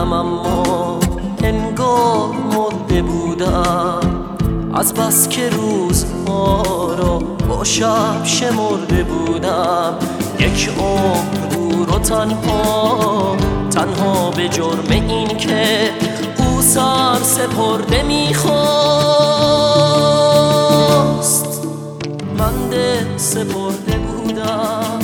بودم اما انگار مرده بودم، از بس که روزها را با شب شمرده بودم. یک عمر دور و تنها به جرم این که او سر سپرده میخواست، من دل سپرده بودم.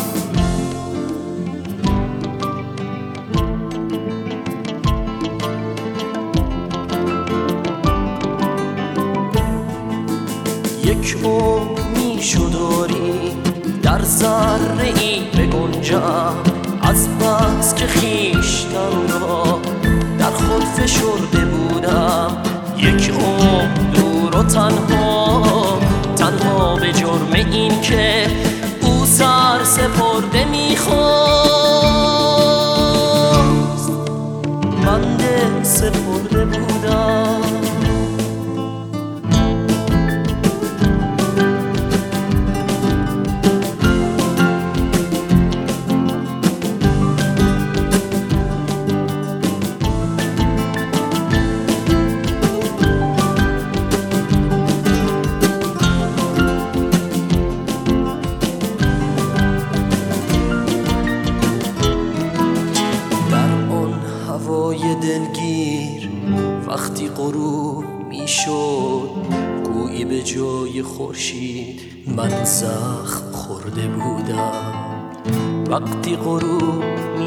یک عمر میشد آری در ذره ای بگنجم، از بس که خویشتن را در خود فشرده بودم. یک عمر دور و تنها به جرم این که او سر سپرده میخواست، من دل سپرده بودم. هوای دلگیر وقتی غروب میشد، گویی به جای خورشید من زخم خورده بودم. وقتی غروب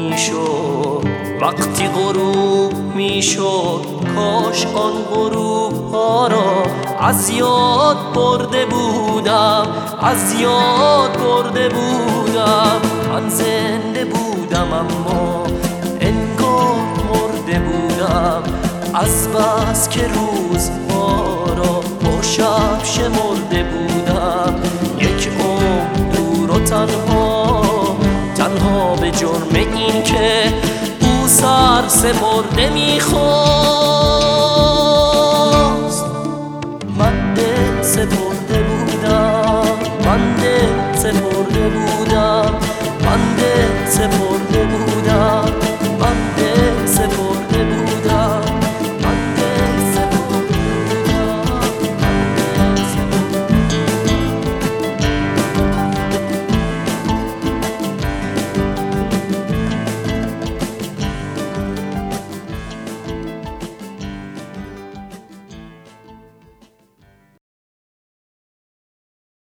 میشد کاش آن غروب ها را از یاد برده بودم. من زنده بودم اما انگار مرده بودم، از بس که روزها را با شب شمرده بودم. یک عمر دور و تنها به جرم این که او سر سپرده میخواست.